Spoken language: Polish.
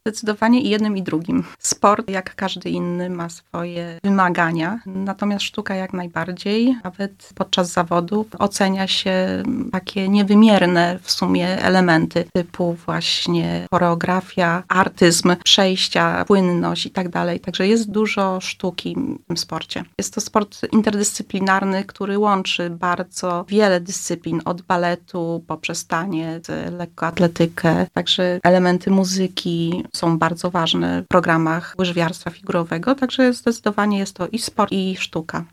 Zdecydowanie i jednym, i drugim. Sport, jak każdy inny, ma swoje wymagania, natomiast sztuka jak najbardziej. Nawet podczas zawodów ocenia się takie niewymierne w sumie elementy typu właśnie choreografia, artyzm, przejścia, płynność i tak dalej. Także jest dużo sztuki w tym sporcie. Jest to sport interdyscyplinarny, który łączy bardzo wiele dyscyplin, od baletu poprzez taniec, lekkoatletykę. Także elementy muzyki są bardzo ważne w programach łyżwiarstwa figurowego. Także zdecydowanie jest to i sport, i sztuka.